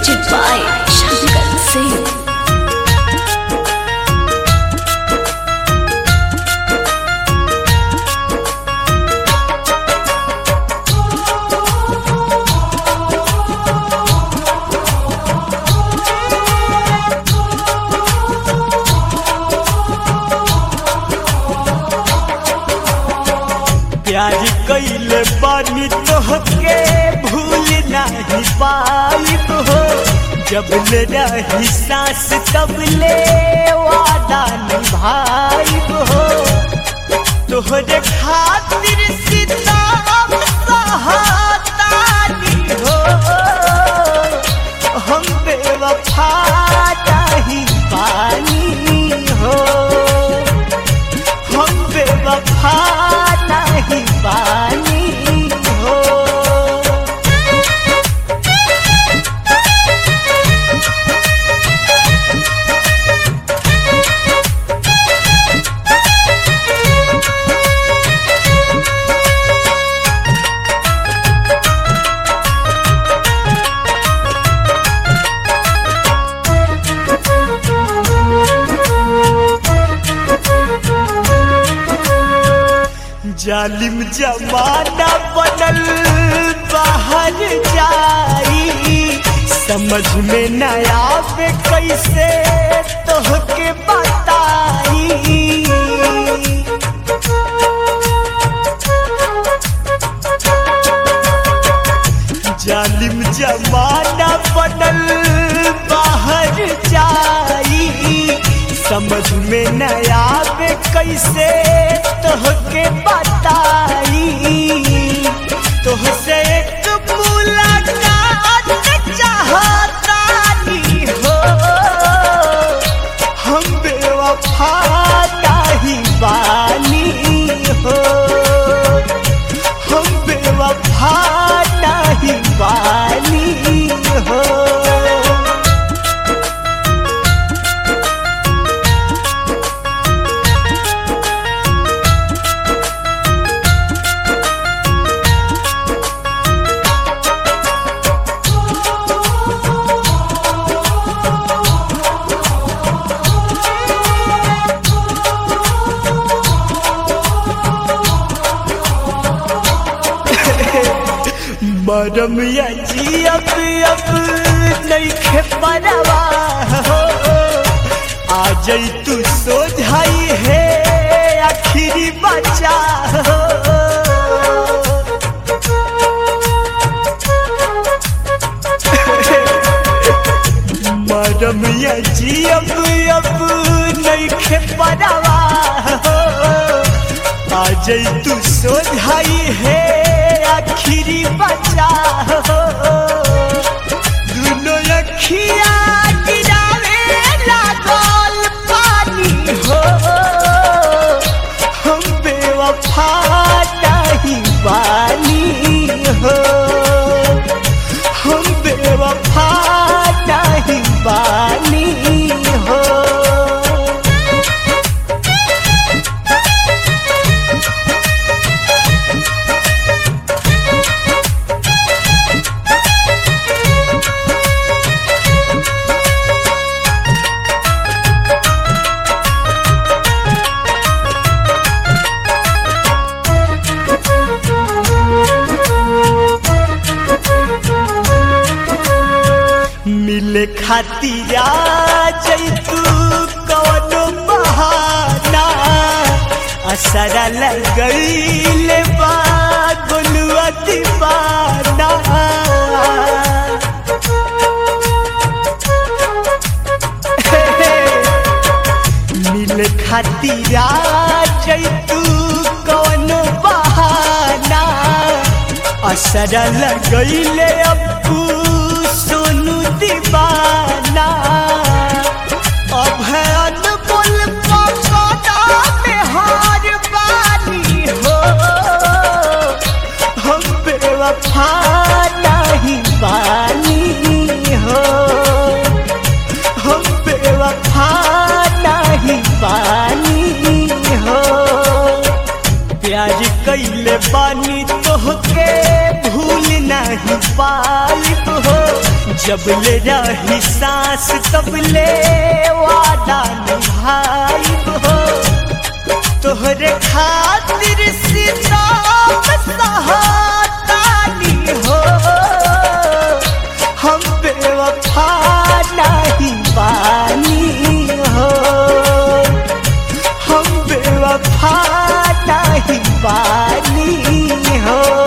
Music by Shankar Singh. प्यार कइले बानी तोहके भूल नहीं पाइब हो। जब ले रही सांस तब ले वादा निभाइब हो। तोहरे खातिर सितम सहतानी हो। हम बेवफा नहीं पानी हो। हम बेवफा नहीं पानी हो। जालिम जमाना बनल बाहर जाई। समझ में न आवे कैसे तोहके बताई। जालिम जमाना बनल बाहर जाई। समझ में न आवे कैसे तोहके बताई। तोहसे एक मुलाकात चाहतानी हो। हम बेवफा नहीं बानी हो। हम बेवफा नहीं बानी हो। मरम या जियब अब नइखे परवाह हो। आ जाई तू सोझाई है आखिरी बचा हो। मरम या जियब अब नइखे परवाह हो। आ जाई तू सोझाई है आखिरी बचा हो। दुनो अखिया गिरावे लागल पानी हो। हम बेवफा नहीं बानी हो। हम बेवफा नहीं बानी हो। मिले खातिर आ जाई तू कवनो बहाना। असरा लगइले बा गोलुआ दीवाना। मिले खातिर आ जाई तू कवनो बहाना। असरा लगइले अब्बू सोनू दीवाना। अब है अनमोल पगड़ा में हार बानी हो। हम बेवफा नहीं बानी हो। हम बेवफा नहीं बानी हो। प्यार कइले बानी तोहके भूल नहीं पाइब हो। जब ले रही सांस तब ले वादा निभाइब हो तोहरे खातिर सिताब सहातानी हो हम बेवफा नहीं बानी हो हम बेवफा नहीं बानी हो